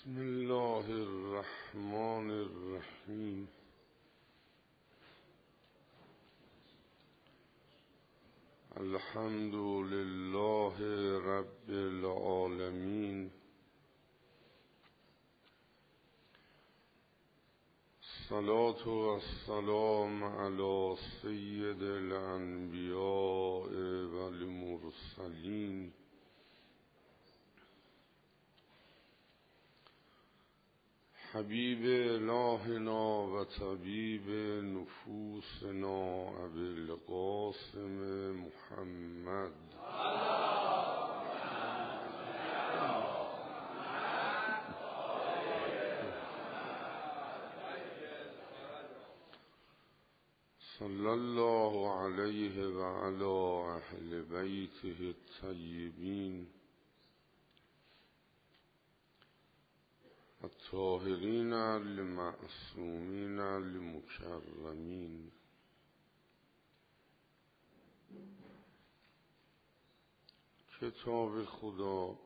بسم الله الرحمن الرحیم. الحمد لله رب العالمین. الصلاة والسلام علی سید الانبیاء والمرسلین حبیب الهنا و طبیب نفوسنا ابی القاسم محمد صلی الله علیه و علی اهل بیته الطیبین الطاهرین المعصومین المکرمین. کتاب خدا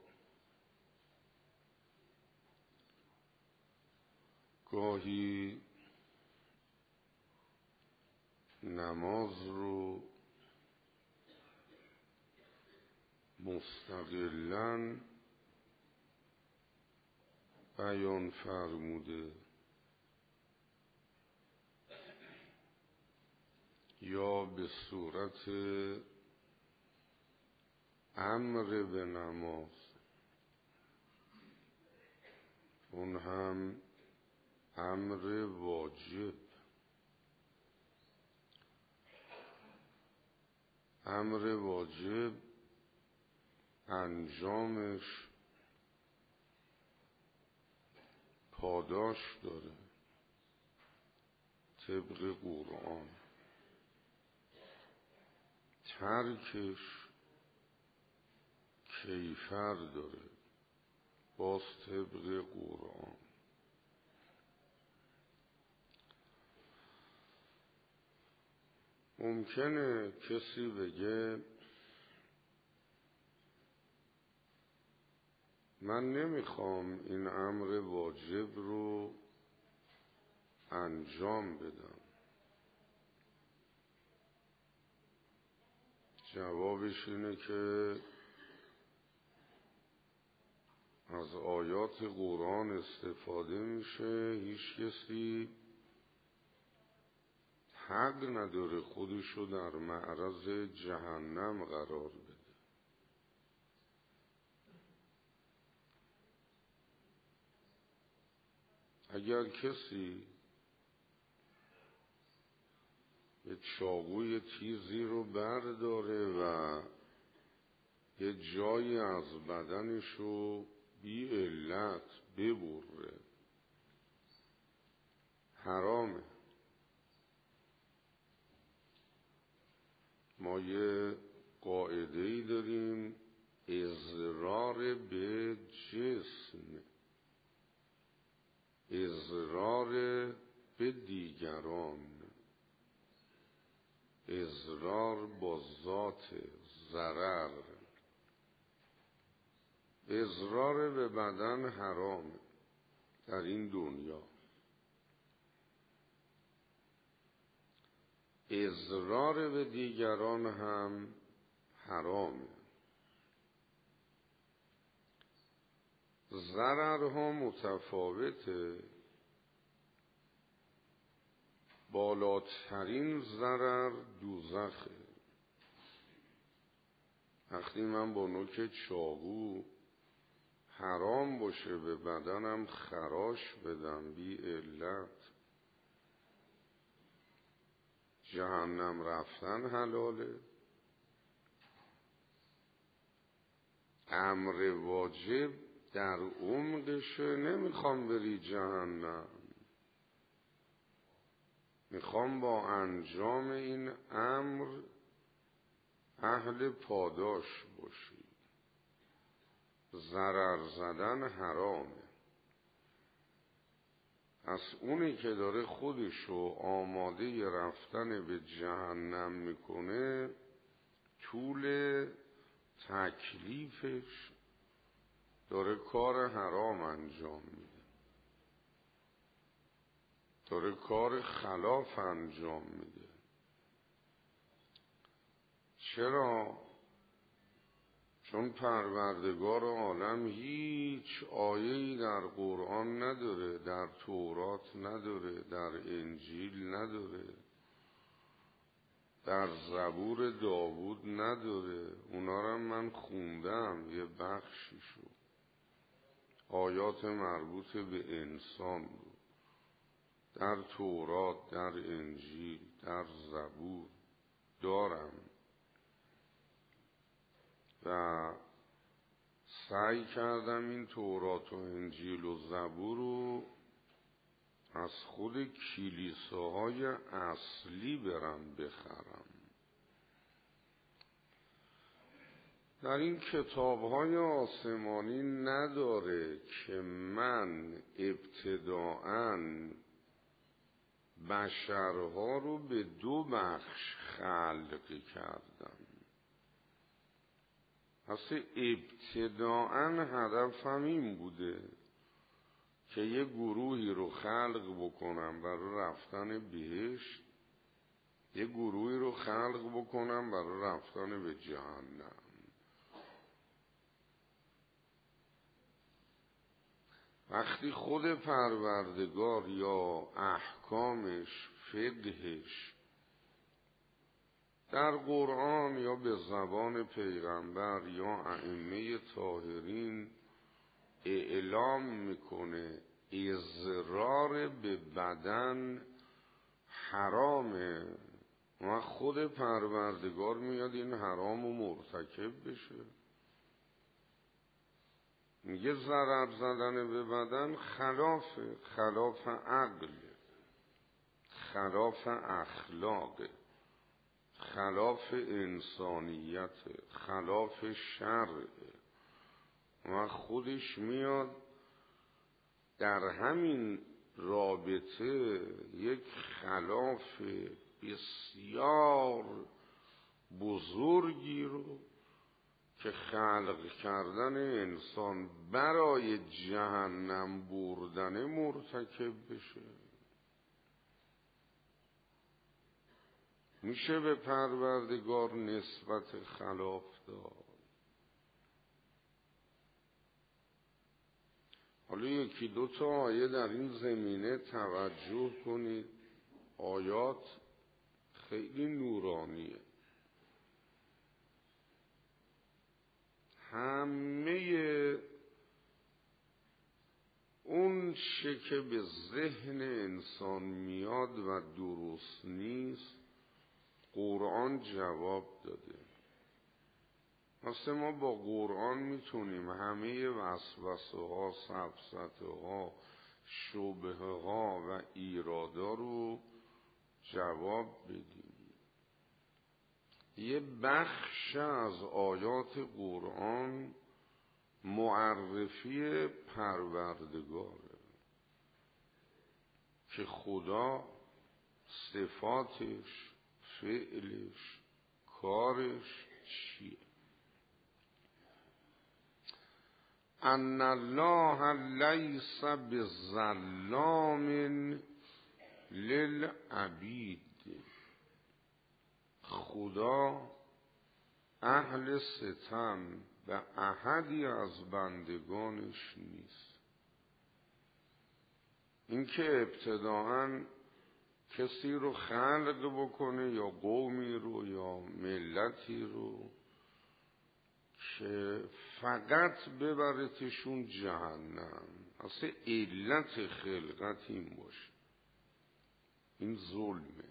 گاهی نماز رو مستقلاً بیان فرموده یا به صورت امر به نماز، اون هم امر واجب. امر واجب انجامش پاداش داره طبق قرآن، ترکش کیفر داره باز طبق قرآن. ممکنه کسی بگه من نمیخوام این امر واجب رو انجام بدم. جوابش اینه که از آیات قرآن استفاده میشه، هیچ کسی حق نداره خودشو در معرض جهنم قرار بده. اگر کسی یه چاقوی تیزی رو برداره و یه جایی از بدنشو بی علت ببره، حرامه. ما یه قاعده‌ای داریم، اضرار به جسم، اضرار به دیگران، اضرار با ذات، ضرر. اضرار به بدن حرام در این دنیا، اضرار به دیگران هم حرامه. ضررها متفاوته. بالاترین ضرر دوزخه. وقتی من با نوک چاقو حرام باشه به بدنم خراش بدم بی علت، جهنم رفتن حلاله. امر واجب در عمقشه نمیخوام بری جهنم، میخوام با انجام این امر اهل پاداش باشی. ضرر زدن حرامه. از اونی که داره خودشو آماده رفتن به جهنم میکنه، طول تکلیفش داره کار حرام انجام میده، داره کار خلاف انجام میده. چرا؟ چون پروردگار عالم هیچ آیه‌ای در قرآن نداره، در تورات نداره، در انجیل نداره، در زبور داوود نداره. اونا رو من خوندم یه بخشیشو، آیات مربوط به انسان بود، در تورات، در انجیل، در زبور دارم و سعی کردم این تورات و انجیل و زبور رو از خود کلیساهای اصلی برم بخرم. در این کتابهای آسمانی نداره که من ابتداءً بشرها رو به دو بخش خلق کردم. اصلا ابتداءً هدفم این بوده که یه گروهی رو خلق بکنم برای رفتن بهشت، یه گروهی رو خلق بکنم برای رفتن به جهنم. وقتی خود پروردگار یا احکامش، فقهش در قرآن یا به زبان پیغمبر یا ائمه طاهرین اعلام میکنه اضرار به بدن حرامه، و خود پروردگار میاد این حرام رو مرتکب بشه. میگه ضرر زدن به بدن خلاف عقل، خلاف اخلاق، خلاف انسانیت، خلاف شرع، و خودش میاد در همین رابطه یک خلاف بسیار بزرگی رو که خلق کردن انسان برای جهنم بردن مرتکب بشه. میشه به پروردگار نسبت خلاف داد. حالا یکی دو تا آیه در این زمینه توجه کنید. آیات خیلی نورانیه، همه اون چه که به ذهن انسان میاد و درست نیست قرآن جواب داده. مثلا ما با قرآن میتونیم همه وسوسه ها، سفسطه ها، شبهه ها و ایرادا رو جواب بدیم. یه بخش از آیات قرآن معرفی پروردگاره که خدا صفاتش، فعلش، کارش چیه. ان الله لیس بظلام للعبید. خدا اهل ستم به احدی از بندگانش نیست. اینکه ابتداءً کسی رو خلق بکنه یا قومی رو یا ملتی رو که فقط ببرتشون جهنم، اصلا علت خلقت این باشه، این ظلمه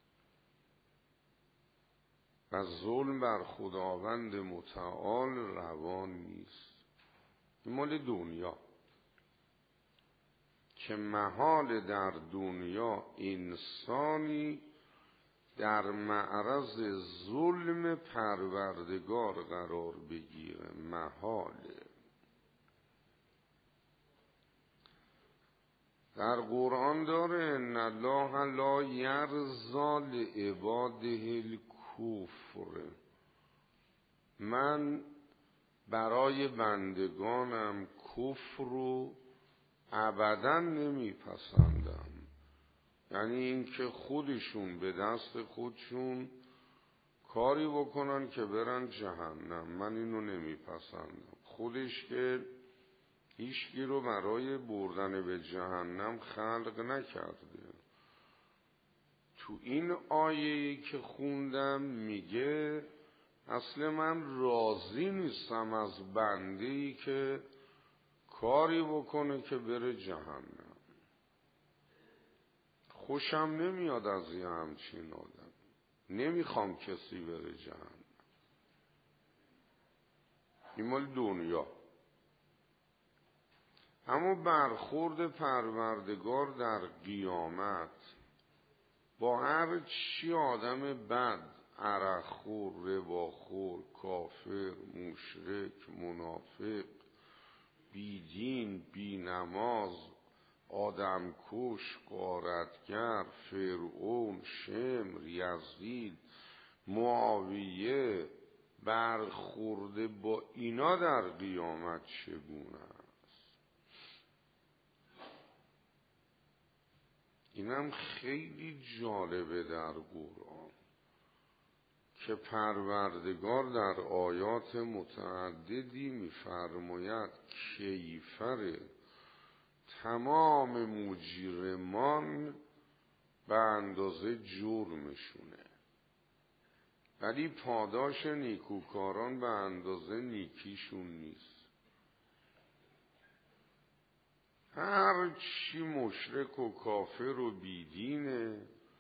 و ظلم بر خداوند متعال روان نیست. این مال دنیا که محال در دنیا انسانی در معرض ظلم پروردگار قرار بگیره، محاله. در قرآن داره ان الله لا یرضی لعباده الکفر. من برای بندگانم کفر رو ابداً نمیپسندم. یعنی این که خودشون به دست خودشون کاری بکنن که برن جهنم، من اینو نمیپسندم. خودش که هیچکی رو برای بردن به جهنم خلق نکرده. تو این آیه‌ای که خوندم میگه اصل من راضی نیستم از بنده‌ای که کاری بکنه که بره جهنم. خوشم نمیاد از یه همچین آدم. نمیخوام کسی بره جهنم. این مال دنیا. اما برخورد پروردگار در قیامت با هر چی آدم بد، عرقخور، رباخور، کافر، مشرک، منافق، بیدین، بینماز، آدمکش، غارتگر، فرعون، شمر، یزید، معاویه، برخورده با اینا در قیامت چگونه است؟ اینم خیلی جالبه در قرآن که پروردگار در آیات متعددی می‌فرماید کیفر تمام مجرمان به اندازه جرمشونه، ولی پاداش نیکوکاران به اندازه نیکیشون نیست. هر چی مشرک و کافر و بیدینه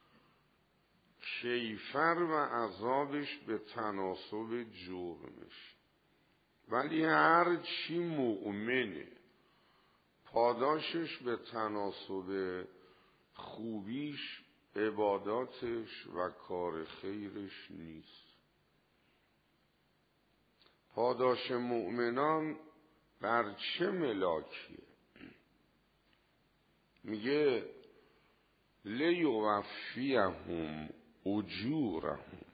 کیفر و عذابش به تناسب جرمش، ولی هر چی مؤمنه پاداشش به تناسب خوبیش، عباداتش و کار خیرش نیست. پاداش مؤمنان بر چه ملاکیه؟ میگه لیوفیهم اجورهم،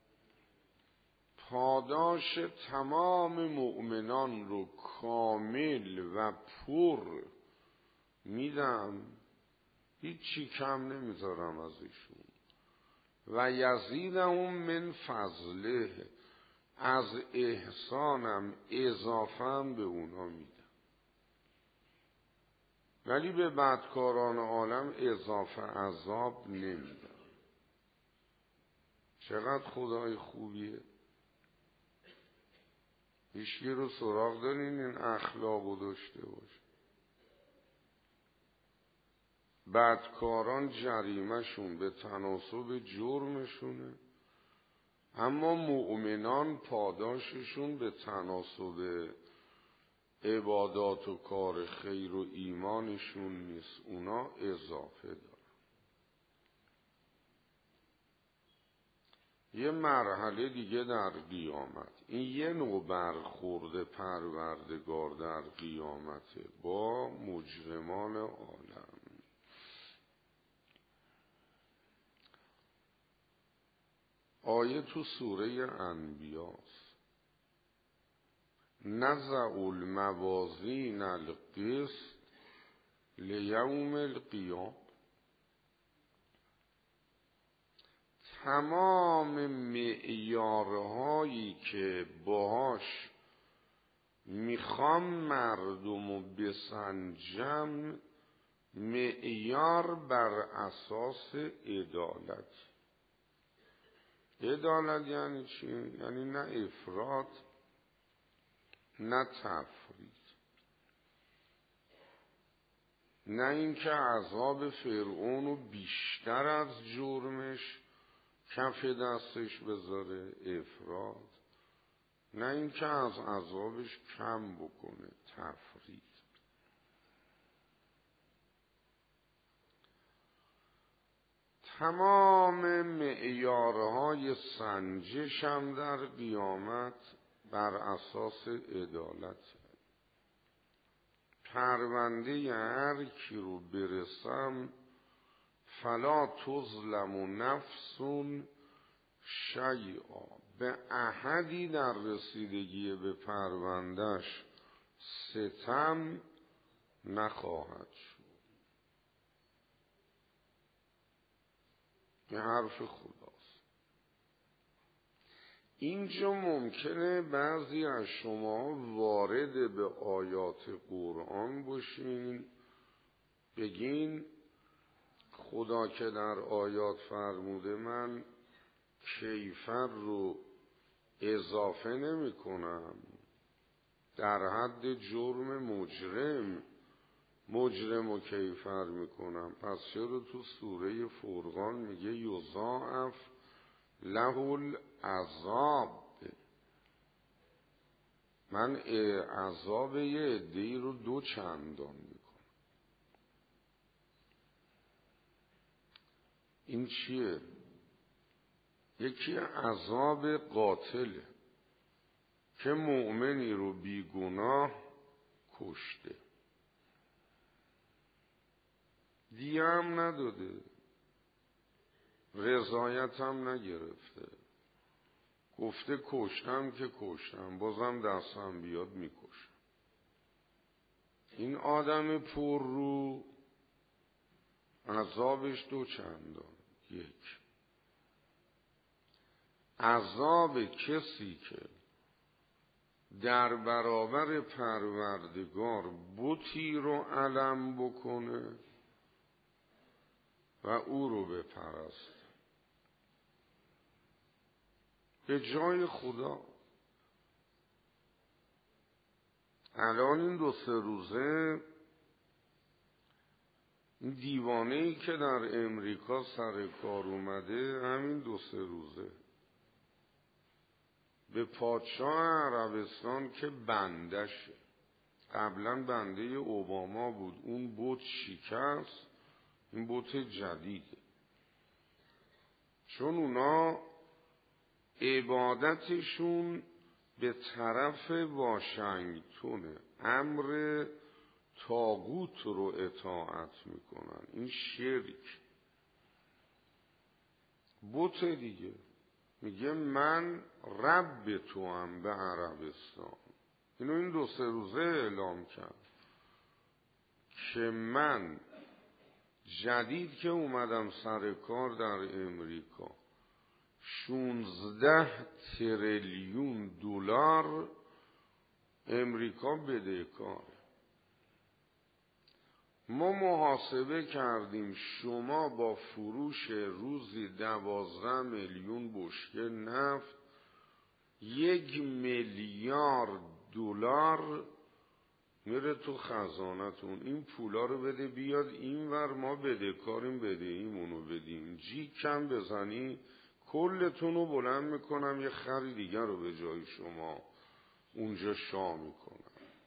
پاداش تمام مؤمنان رو کامل و پر میدم، هیچی کم نمیذارم از ایشون. و یزیدهم من فضله، از احسانم اضافهم به اونا میدم. ولی به بدکاران عالم اضافه عذاب نمیدم. چقدر خدای خوبیه. هیچکی رو سراغ دارین این اخلاقو داشته باشه. بدکاران جریمهشون به تناسب جرمشونه، اما مؤمنان پاداششون به تناسب عبادات و کار خیر و ایمانشون نیست، اونا اضافه دارن. یه مرحله دیگه در قیامت، این یه نوع برخورد پروردگار در قیامت با مجرمان عالم. آیه تو سوره انبیاست. نزع الموازین القسط لیوم القیامه، تمام معیارهایی که باهاش میخوام مردمو بسنجم معیار بر اساس عدالت. عدالت یعنی چی؟ یعنی نه افراط نه تفرید، نه اینکه عذاب فرعونو بیشتر از جرمش کف دستش بذاره افراط، نه اینکه از عذابش کم بکنه تفرید. تمام معیارهای سنجش هم در قیامت بر اساس عدالت. پرونده هر کی رو برسم فلا تظلم نفس شیئا به احدی در رسیدگی به پروندهش ستم نخواهد شد. این حرف خداست. اینجا ممکنه بعضی از شما وارد به آیات قرآن باشین، بگین خدا که در آیات فرموده من کیفر رو اضافه نمی کنم، در حد جرم مجرم و کیفر می کنم، پس چرا تو سوره فرقان میگه یضاعف له العذاب، من عذاب یه عده‌ای رو 2 چندان میکنم. این چیه؟ یکی عذاب قاتله که مؤمنی رو بیگناه کشته، دیه هم نداده، رضایت هم نگرفته، گفته کشتم که کشتم، بازم دستم بیاد میکشم. این آدم پر رو عذابش 2 چندان. یک، عذاب کسی که در برابر پروردگار بتی رو علم بکنه و او رو بپرست به جای خدا. الان این 2-3 روزه این دیوانه‌ای که در امریکا سر کار اومده، همین 2-3 روزه به پادشاه عربستان که بندشه، قبلا بنده اوباما بود، اون بت شکست، این بت جدیده، چون اونا عبادتشون به طرف واشنگتونه، امر طاغوت رو اطاعت میکنن. این شرک بت دیگه، میگه من رب تو هم به عربستان. اینو این 2-3 روزه اعلام کرد که من جدید که اومدم سر کار در امریکا 16 تریلیون دلار امریکا بدهکاره. ما محاسبه کردیم شما با فروش روزی 12 میلیون بشکه نفت 1 میلیارد دلار میره تو خزانتون، این پولا رو بده بیاد اینور، ما بدهکاریم بدهیمونو بدیم، جی کم بزنی کلتون رو بلند میکنم یه خری دیگر رو به جای شما اونجا شاه میکنم.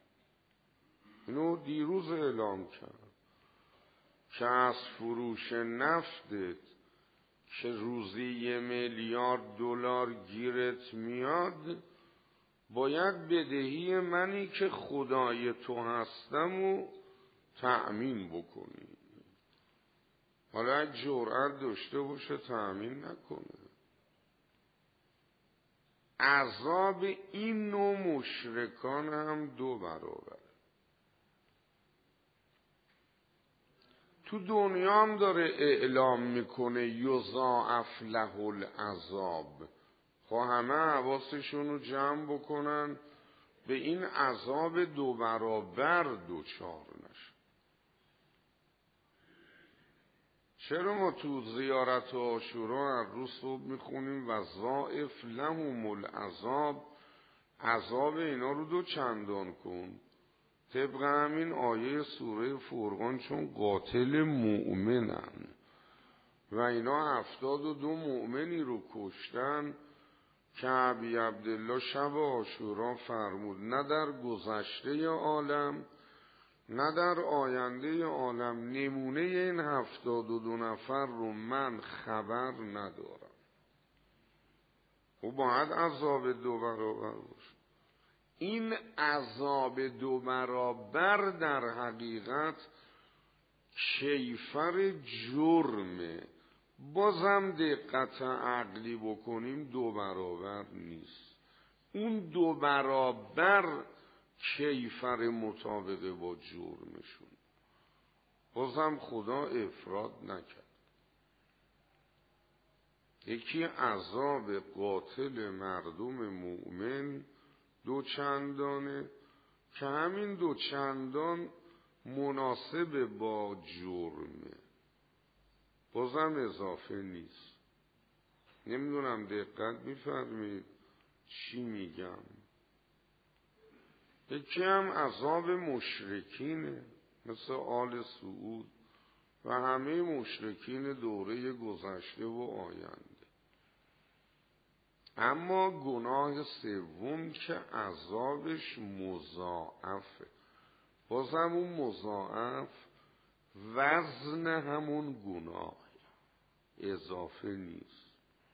اینو دیروز اعلام کرد که از فروش نفتت که روزی 1 میلیارد دلار گیرت میاد، باید بدهی منی که خدای تو هستم و تأمین بکنی. حالا اگه جرأت داشته باشه تأمین نکنه. عذاب این نوع مشرکان هم 2 برابر. تو دنیا هم داره اعلام میکنه یضاعف له العذاب، خب همه حواسشون رو جمع بکنن به این عذاب 2 برابر دوچار نشن. چرا ما تو زیارت عاشورا هر روز صبح میخونیم وضاعف لهم العذاب، عذاب اینا رو 2 چندان کن، طبق همین آیه سوره فرقان، چون قاتل مؤمنن و اینا 72 مؤمنی رو کشتن که ابی عبدالله شب عاشورا فرمود نه در گذشته عالم نه در آینده عالم نمونه این 72 نفر رو من خبر ندارم. و باید عذاب 2 برابر باشه. این عذاب 2 برابر در حقیقت کیفر جرمه، بازم دقت عقلی بکنیم 2 برابر نیست. اون 2 برابر کیفر مطابقه با جرمشون. بازم خدا افراد نکرد. یکی عذاب قاتل مردم مؤمن 2 چندانه که همین 2 چندان مناسب با جرمه، بازم اضافه نیست. نمیدونم دقت میفرمید چی میگم. یکی هم عذاب مشرکینه مثل آل سعود و همه مشرکین دوره گذشته و آینده. اما گناه سوم که عذابش مضاعفه، بازم اون مضاعف وزن همون گناه، اضافه نیست.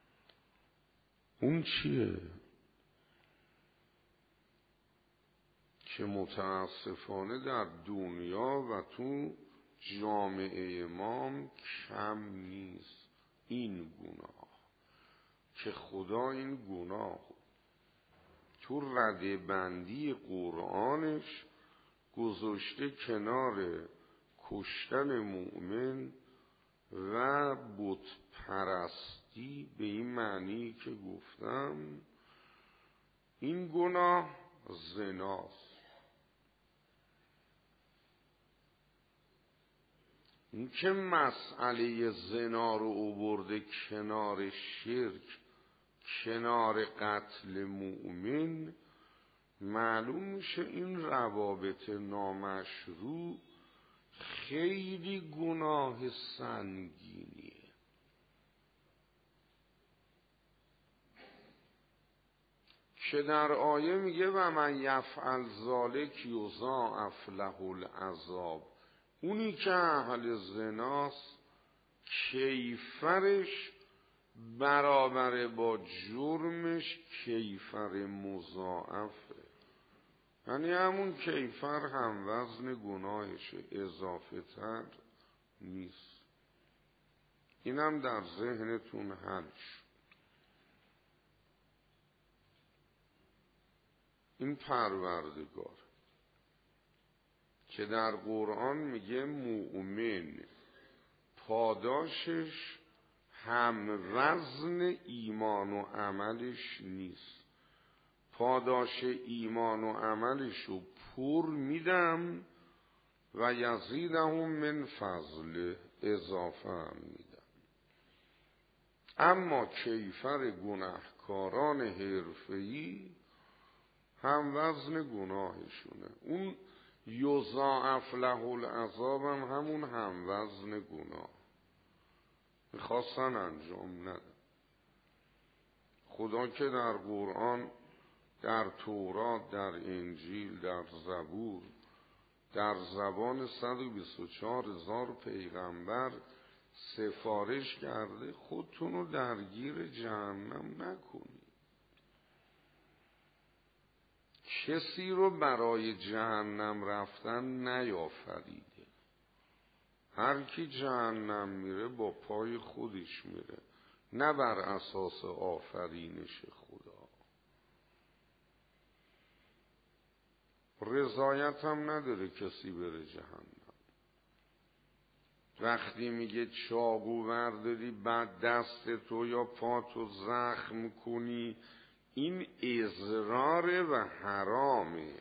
اون چیه؟ که متاسفانه در دنیا و تو جامعه ما کم نیست. این گناه که خدا این گناه تو رده بندی قرآنش گذاشته کنار کشتن مؤمن و بت پرستی، به این معنی که گفتم این گناه زناست. این که مسئله زنا رو آورده کنار شرک، کنار قتل مؤمن، معلوم میشه این روابط نامشروع خیلی گناه سنگینیه. که در آیه میگه و من یفعل ذلک یضاعف له العذاب، اونی که اهل زناست کیفرش برابر با جرمش کیفر مضاعفه، یعنی همون کیفر هم وزن گناهشه، اضافه تر نیست. اینم در ذهنتون حل شد. این پروردگار که در قرآن میگه مؤمن پاداشش هم وزن ایمان و عملش نیست، پاداش ایمان و عملشو پر میدم و یزیدهم من فضله، اضافه هم میدم. اما کیفر گناهکاران حرفه‌ای هم وزن گناهشونه، اون یضاعف له العذاب همون هم وزن گناه میخواستن انجام ندن. خدا که در قرآن، در تورات، در انجیل، در زبور، در زبان 124,000 پیغمبر سفارش کرده خودتونو درگیر جهنم نکنید. کسی رو برای جهنم رفتن نیافریده. هر کی جهنم میره با پای خودش میره، نه بر اساس آفرینش خدا. رضایت هم نداره کسی بره جهنم. وقتی میگه چاقو ورداری بعد دست تو یا پاتو زخم کنی، این اضراره و حرامه.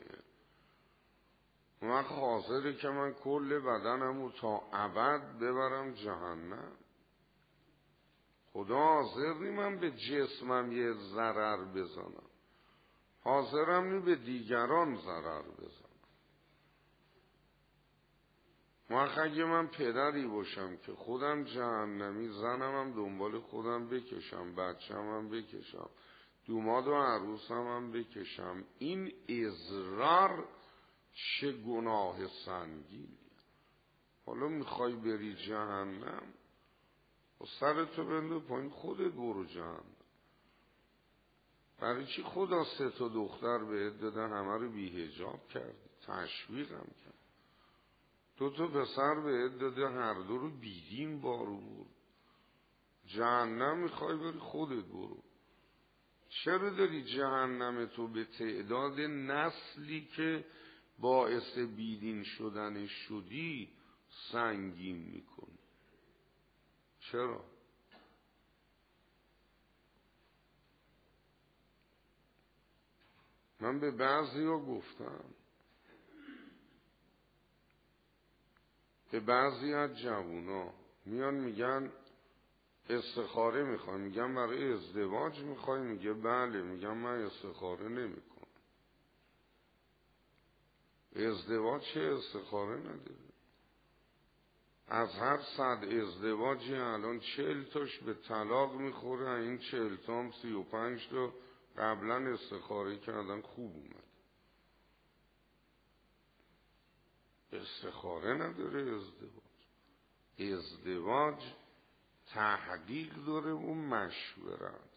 من حاضره که من کل بدنمو تا ابد ببرم جهنم. خدا حاضر نی من به جسمم یه ضرر بزنم، حاضرم نی به دیگران ضرر بزنم. اگه من پدری باشم که خودم جهنمی، زنم هم دنبال خودم بکشم، بچم هم بکشم، دوماد و عروسم هم بکشم، این اضرار چه گناه سنگینی. حالا میخوای بری جهنم و سرتو بنده پایین، خودت برو جهنم. برای چی خدا 3 دختر بهت داده همه رو بی حجاب کردی، تشویقم کرد. 2 پسر بهت داده هر 2 رو بیدین بارو بود. جهنم میخوای بری خودت برو. چرا داری جهنم تو به تعداد نسلی که باعث بیدین شدن شدی سنگین میکنی؟ چرا؟ من به بعضیا گفتم، به بعضی از جوونا میان میگن استخاره میخوای، میگم برای ازدواج میخوای؟ میگه بله. میگم من استخاره نمیکنم. ازدواج چه استخاره نداره؟ از هر 100 ازدواجی الان 40 تاش به طلاق میخوره، این 40 تا هم 35 تا قبلا استخاره کردن خوب اومد. استخاره نداره ازدواج تحقیق داره و مشورت.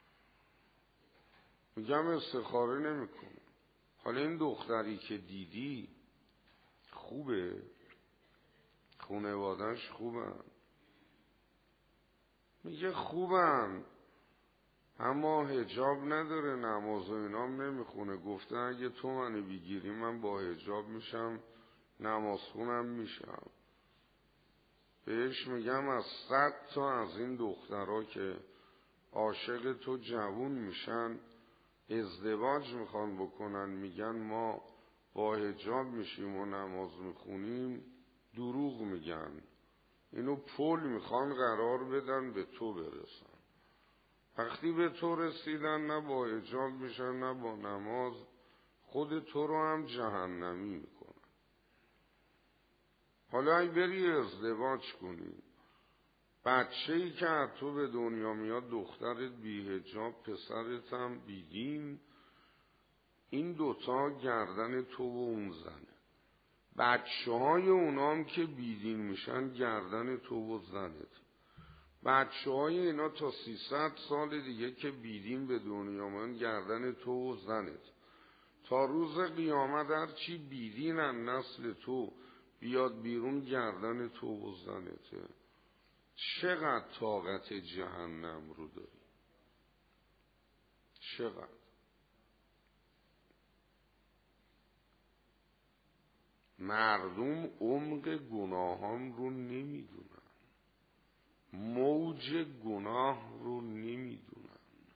میگم استخاره نمیکنه. حالا این دختری که دیدی خوبه؟ خانواده‌اش خوبن؟ میگه خوبن اما حجاب نداره، نماز و اینام نمیخونه. گفته اگه تو منو بگیری من با حجاب میشم، نماز خونم میشم. بهش میگم از 100 تا از این دخترها که عاشق تو جوون میشن ازدواج میخوان بکنن، میگن ما با حجاب میشیم و نماز میخونیم، دروغ میگن. اینو پول میخوان قرار بدن به تو برسن. وقتی به تو رسیدن نه با حجاب میشن نه با نماز، خود تو رو هم جهنمی میکنن. حالا اگه بری ازدواج کنی، بچه‌ای که از تو به دنیا میاد دخترت بی حجاب، پسرت هم بی دین، این دوتا گردن تو و اون زنه. بچه‌های اونام که بی دین میشن گردن تو و زنت. بچه‌های اینا تا 300 سال دیگه که بی دین به دنیا میان گردن تو و زنت. تا روز قیامت هر چی بی دینن نسل تو بیاد بیرون گردن تو و زنته. چقدر طاقت جهنم رو داری؟ چقدر؟ مردم عمق گناهان رو نمیدونن، موج گناه رو نمیدونن.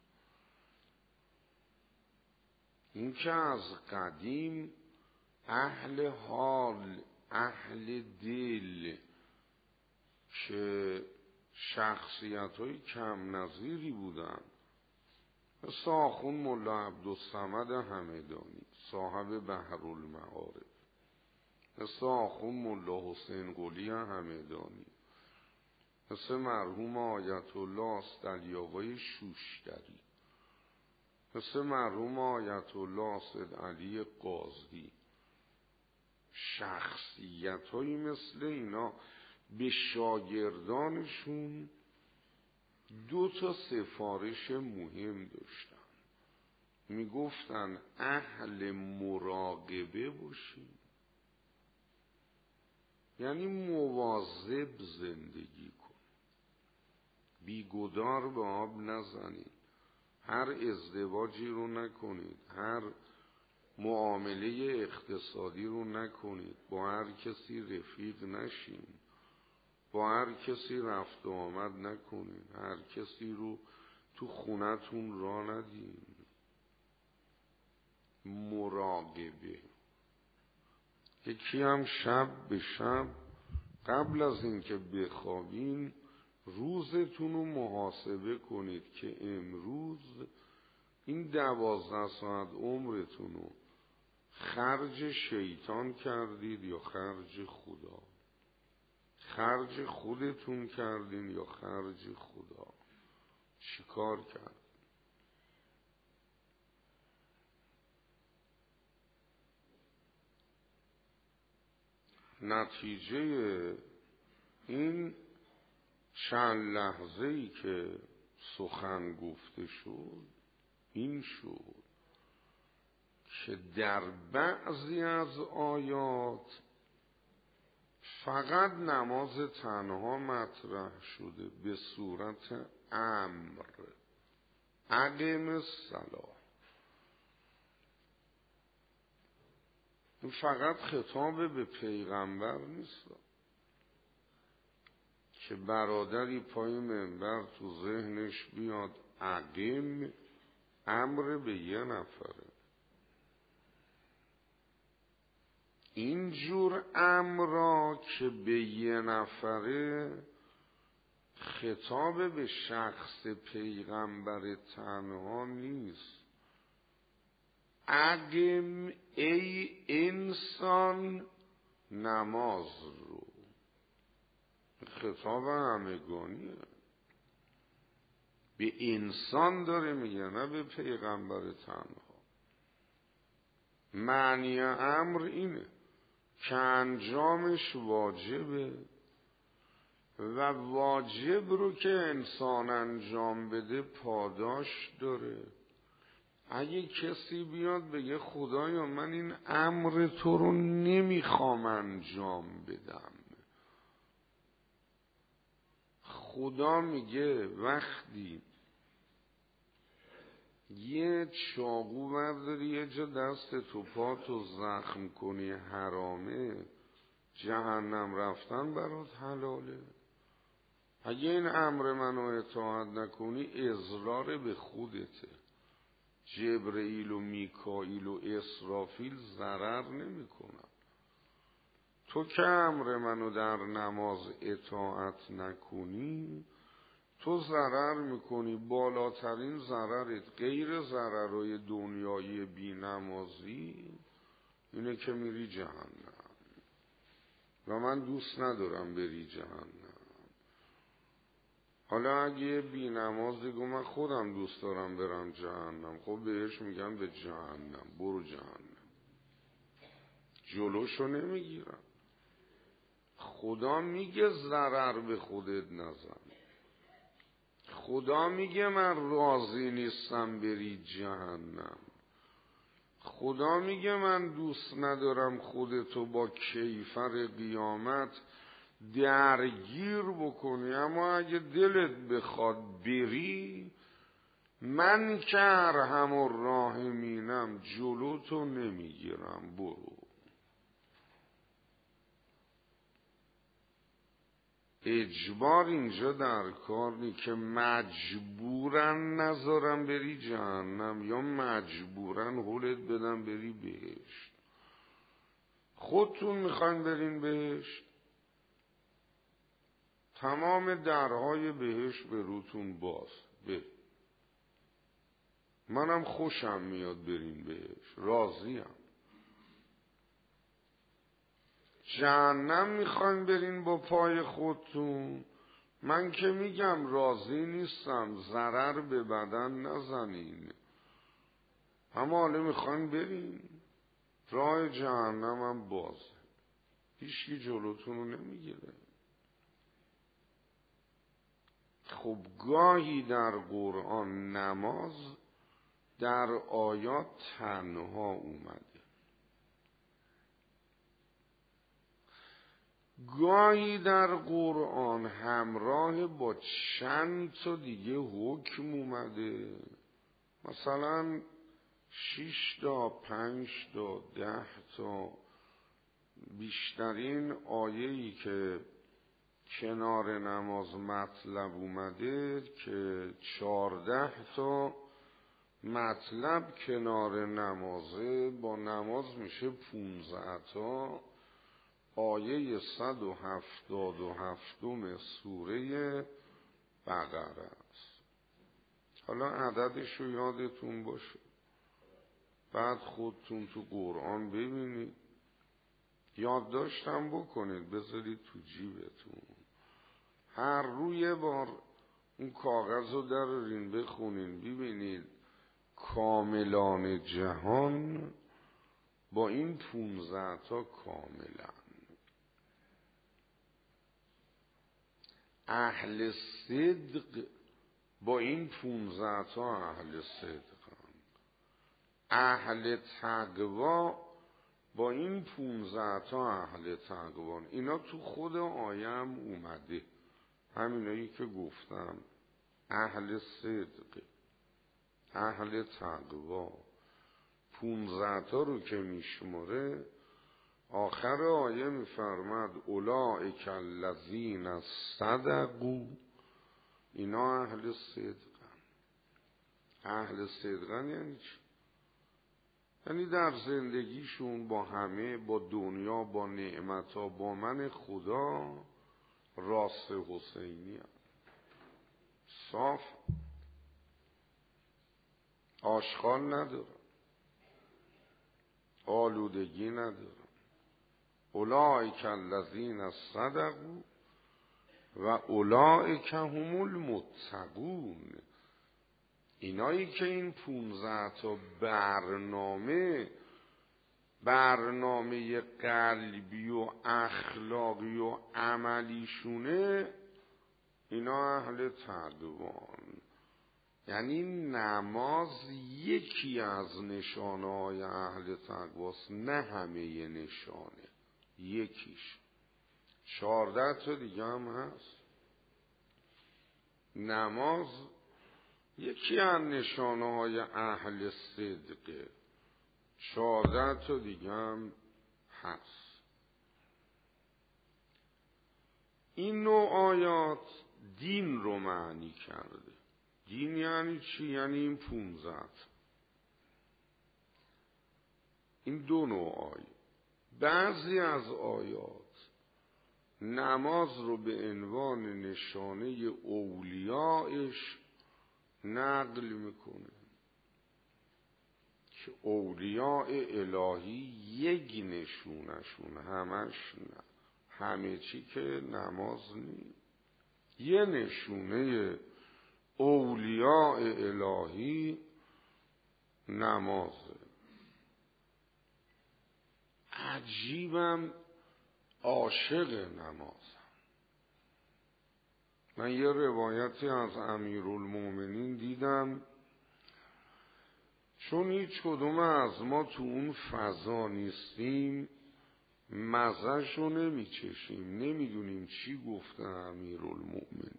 این که از قدیم اهل حال، اهل دل که شخصیت‌های کم نظیری بودن، مثل آخوند ملا عبدالصمد همدانی صاحب بحرالمعارف، مثل آخوند ملا حسین قلی همدانی، مثل مرحوم آیت الله استعلیاقای شوشتری، مثل مرحوم آیت الله اسد علی قاضی، شخصیت‌هایی مثل اینا به شاگردانشون 2 سفارش مهم داشتن. میگفتن اهل مراقبه باشین، یعنی مواظب زندگی کن، بیگدار به آب نزنید، هر ازدواجی رو نکنید، هر معامله اقتصادی رو نکنید، با هر کسی رفیق نشین، با هر کسی رفت و آمد نکنید، هر کسی رو تو خونتون را ندین. مراقبه. یکی هم شب به شب قبل از اینکه بخوابین روزتون رو محاسبه کنید که امروز این 12 ساعت عمرتون رو خرج شیطان کردید یا خرج خدا؟ خرج خودتون کردین یا خرج خدا؟ چیکار کرد؟ نتیجه این چند لحظه‌ای که سخن گفته شد این شد که در بعضی از آیات فقط نماز تنها مطرح شده به صورت امر، اقیم الصلاة. این فقط خطاب به پیغمبر نیست که برادری پای منبر تو ذهنش بیاد اقیم امر به یه نفره. اینجور امرا که به یه نفره خطاب به شخص پیغمبر تنها نیست. اقیم ای انسان نماز رو، خطاب همگانیه، به انسان داره میگه، نه به پیغمبر تنها. معنی امر اینه که انجامش واجبه و واجب رو که انسان انجام بده پاداش داره. اگه کسی بیاد بگه خدایا من این امر تو رو نمیخوام انجام بدم، خدا میگه وقتی یه چاقو برداری یه جا دست تو پاتو زخم کنی حرامه، جهنم رفتن برات حلاله. اگه این امر منو اطاعت نکنی اضرار به خودته. جبرئیل و میکائیل و اسرافیل ضرر نمی کنن. تو که امر منو در نماز اطاعت نکنی تو ضرر میکنی. بالاترین ضررت غیر ضررهای دنیایی بی نمازی اینه که میری جهنم و من دوست ندارم بری جهنم. حالا اگه بی نمازی گو من خودم دوست دارم برم جهنم، خب بهش میگم به جهنم، برو جهنم، جلوشو نمیگیرم. خدا میگه ضرر به خودت نزن. خدا میگه من راضی نیستم بری جهنم. خدا میگه من دوست ندارم خودتو با کیفر قیامت درگیر بکنی، اما اگه دلت بخواد بری من که ارحم الراحمینم جلوتو نمیگیرم، برو. اجبار اینجا در کار نی که مجبورن نذارم بری جهنم یا مجبورن هولت بدم بری بهشت. خودتون میخواین برین بهشت، تمام درهای بهشت به روتون باز. منم خوشم میاد برین بهشت، راضیم. جهنم میخواین برین با پای خودتون، من که میگم راضی نیستم، ضرر به بدن نزنین، اما حالا میخواین برین، راه جهنم هم بازه، هیچکی جلوتون رو نمیگیره. خب گاهی در قرآن نماز در آیات تنها اومده، گاهی در قرآن همراه با چند تا دیگه حکم اومده، مثلا 6 تا 5 تا 10 تا. بیشترین آیه‌ای که کنار نماز مطلب اومده که 14 تا مطلب کنار نمازه، با نماز میشه 15 تا. آیه 177 سوره بقره است. حالا عددش رو یادتون باشه، بعد خودتون تو قرآن ببینید، یادداشتم بکنید بذارید تو جیبتون، هر روی بار اون کاغذ رو درارین بخونین، ببینید کاملان جهان با این 15 تا کاملا. اهل صدق با این 15 تا اهل صدق. اهل تقوا با این 15 تا اهل تقوا، اینا تو خود آیه هم اومده، همینایی که گفتم، اهل صدق، اهل تقوا، 15 تا رو که میشماره، آخر آیه میفرماد اولئک الذین صدقوا، اینا اهل صدقن. اهل صدقن یعنی چی؟ یعنی در زندگیشون با همه، با دنیا، با نعمتها، با من خدا راست حسینی هم. صاف، آشغال ندارم، آلودگی ندارم. اولئک الذین صدقوا و اولئک هم المتقون، اینایی که این 15 تا برنامه قلبی و اخلاقی و عملیشونه، اینا اهل تقوان. یعنی نماز یکی از نشانه‌های اهل تقواست، نه همه نشانه، یکیش. 14 تا دیگه هم هست. نماز یکی از نشانه‌های اهل صدقه، 14 تا دیگه هم هست. این نوع آیات دین رو معنی کرده. دین یعنی چی؟ یعنی این 15. این دو نوع آیه. بعضی از آیات نماز رو به عنوان نشانه اولیایش نقل میکنه که اولیاء الهی یک نشونشون، همش نه، همه چی که نماز نیست، یه نشونه اولیاء الهی نمازه. عجیبم، عاشق نمازم. من یه روایتی از امیرالمومنین دیدم، چون هیچ کدوم از ما تو اون فضا نیستیم، مزه‌شو نمیچشیم، نمیدونیم چی گفته امیرالمومنین،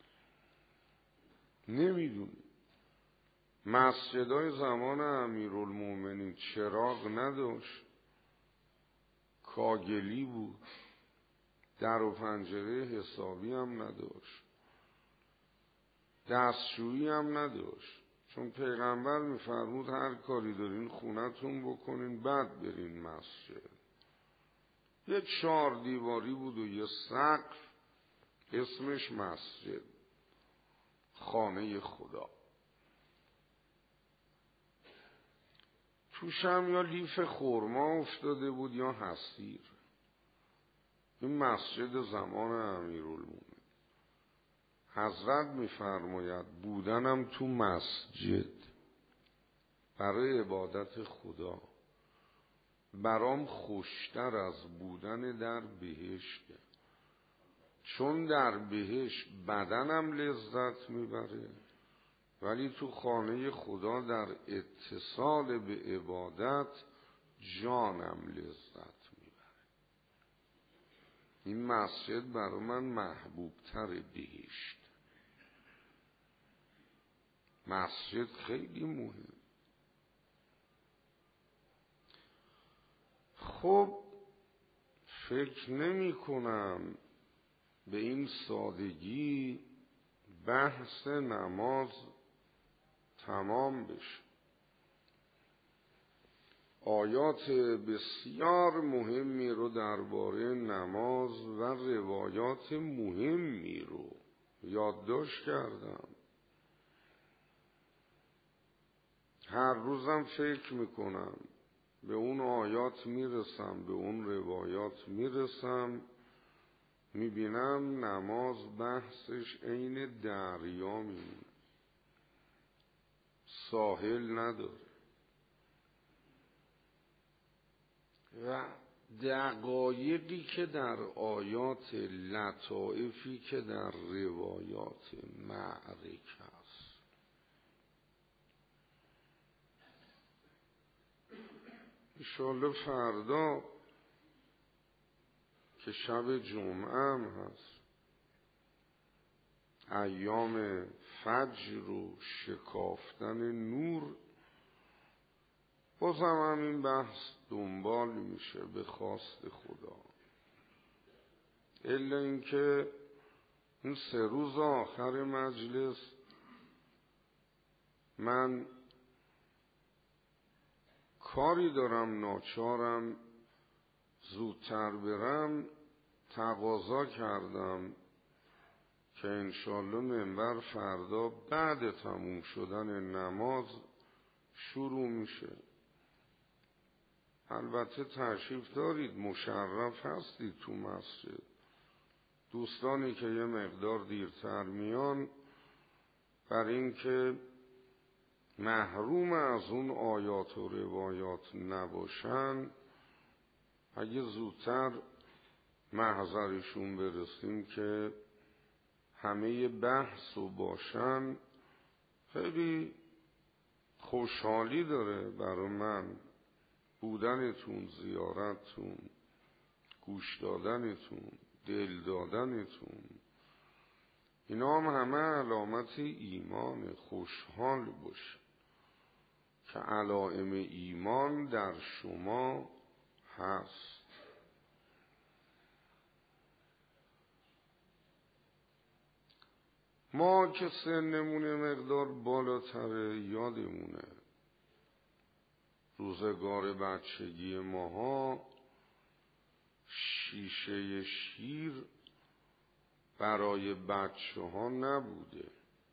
نمیدونیم. مسجدای زمان امیرالمومنین چراغ نداشت، کاگلی بود، در و پنجره حسابی هم نداشت، دستشویی هم نداشت، چون پیغمبر میفرمود هر کاری دارین خونتون بکنین بعد برین مسجد. یه 4 دیواری بود و یه سقف، اسمش مسجد، خانه خدا. توش هم یا لیف خرما افتاده بود یا حصیر. این مسجد زمان امیرالمومنین. حضرت میفرماید بودنم تو مسجد برای عبادت خدا برام خوشتر از بودن در بهشت، چون در بهشت بدنم لذت میبره، ولی تو خانه خدا در اتصال به عبادت جانم لذت میبره. این مسجد برای من محبوب تر بهشت. مسجد خیلی مهم. خب فکر نمی کنم به این سادگی بحث نماز تمام بشه. آیات بسیار مهمی رو درباره نماز و روایات مهمی رو یادداشت کردم. هر روزم فکر میکنم، به اون آیات میرسم، به اون روایات میرسم، میبینم نماز بحثش عین دریا میمونه، ساحل نداره و دقایقی که در آیات، لطائفی که در روایات معرکه است. انشالله فردا که شب جمعه هم هست، ایام فجر و شکافتن نور، بازم هم این بحث دنبال میشه به خواست خدا. الا اینکه این 3 روز آخر مجلس من کاری دارم، ناچارم زودتر برم، تقاضا کردم که انشالله منبر فردا بعد تموم شدن نماز شروع میشه. البته تشریف دارید، مشرف هستید تو مسجد. دوستانی که یه مقدار دیرتر میان، بر این که محروم از اون آیات و روایات نباشن، اگه زودتر محضرشون برسیم که همه بحث و باشن، خیلی خوشحالی داره برای من بودنتون، زیارتتون، گوش دادنتون، دل دادنتون. اینا هم همه علامت ایمان. خوشحال باشه که علائم ایمان در شما هست. ما که سنمون مقدار بالاتره، یادمونه روزگار بچگی ماها شیشه شیر برای بچه ها نبوده.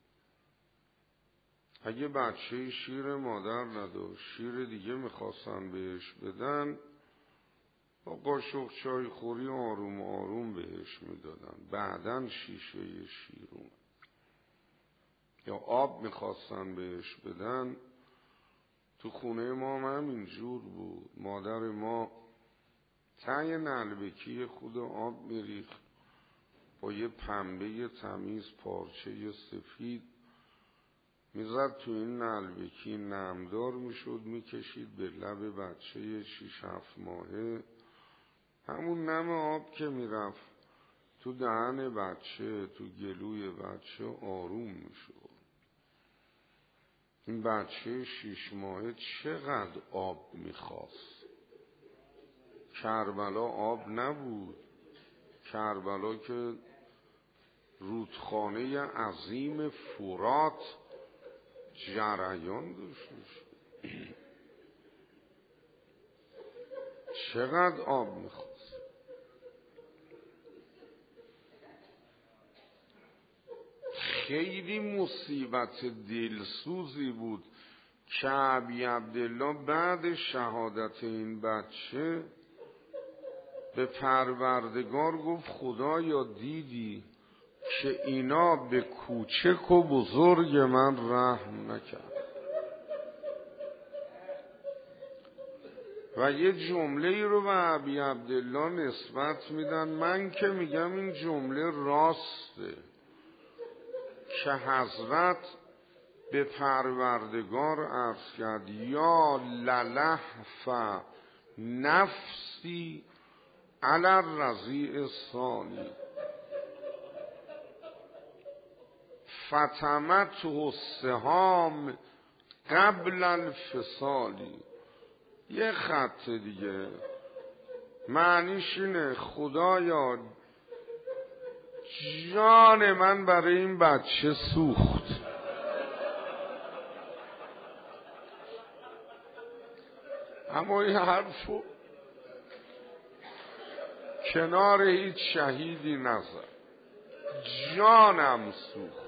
اگه بچه شیر مادر نداشت، شیر دیگه میخواستن بهش بدن، با قاشق چای خوری آروم آروم بهش میدادن. بعدن شیشه شیر اومد. یا آب میخواستن بهش بدن، تو خونه ما هم همینجور بود. مادر ما ته نلبکی خود آب میریخت، با یه پنبه تمیز پارچه سفید میزد تو این نلبکی، نمدار میشد، میکشید به لب بچه 6-7 ماهه. همون نم آب که میرفت تو دهن بچه، تو گلوی بچه، آروم میشد. این بچه 6 ماهه چقدر آب میخواست. کربلا آب نبود. کربلا که رودخانه عظیم فرات جریان داشت، چقدر آب میخواست. خیلی مصیبت دلسوزی بود که ابی عبدالله بعد شهادت این بچه به پروردگار گفت خدایا دیدی که اینا به کوچک و بزرگ من رحم نکرد. و یه جمله ای رو به ابی عبدالله نسبت میدن. من که میگم این جمله راسته که حضرت به پروردگار عرض کرد یا للهف نفسی علی الرضیع الثانی فتمته السهام قبل الفصالی. یه خط دیگه معنیش اینه خدایا جان من برای این بچه سوخت. اما این حرفو کنار هیچ شهیدی نزد. جانم سوخت.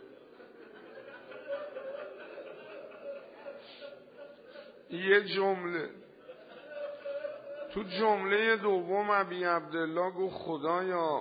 یه جمله. تو جمله دوم ابی عبدالله گفت خدایا،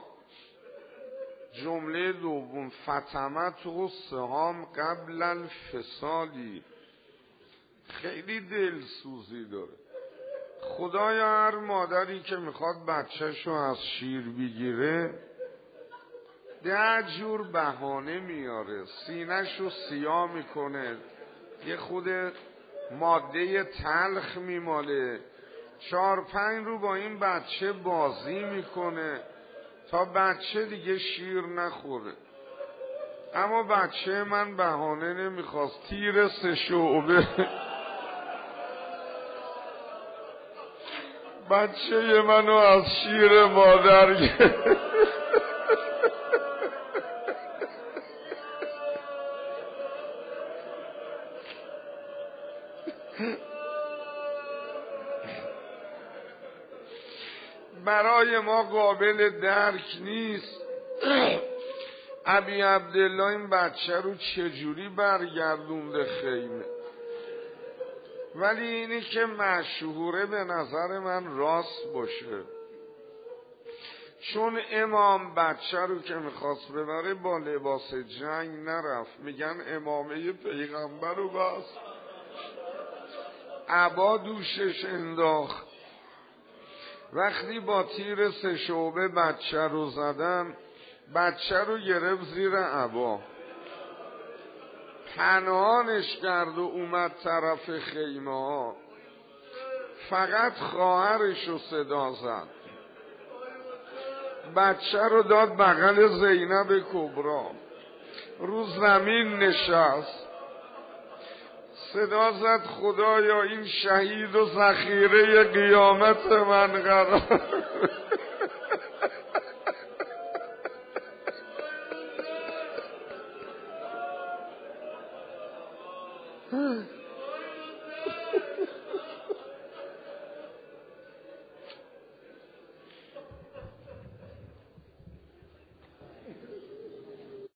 جمله دوم فتمت و سهام قبل الفصالی، خیلی دلسوزی داره. خدایا هر مادری که میخواد بچهشو از شیر بگیره 10 جور بهانه میاره، سینه‌شو سیاه میکنه، یه خود ماده تلخ میماله، 4-5 رو با این بچه بازی میکنه تا بچه دیگه شیر نخوره. اما بچه من بهانه نمیخواست، تیر 3 شعبه بچه منو از شیر مادر گرفت. برای ما قابل درک نیست ابی عبدالله این بچه رو چجوری برگردونده خیمه. ولی اینی که مشهوره به نظر من راست باشه، چون امام بچه رو که میخواست ببره با لباس جنگ نرفت، میگن امامه پیغمبر رو بس عبا دوشش انداخت. وقتی با تیر 3 شعبه بچه رو زدن، بچه رو گرفت زیر عبا، پنهانش کرد و اومد طرف خیمه ها. فقط خواهرش رو صدا زد، بچه رو داد بغل زینب کبرا، رو زمین نشست، صدا زد خدایا این شهید و ذخیره قیامت من قرار.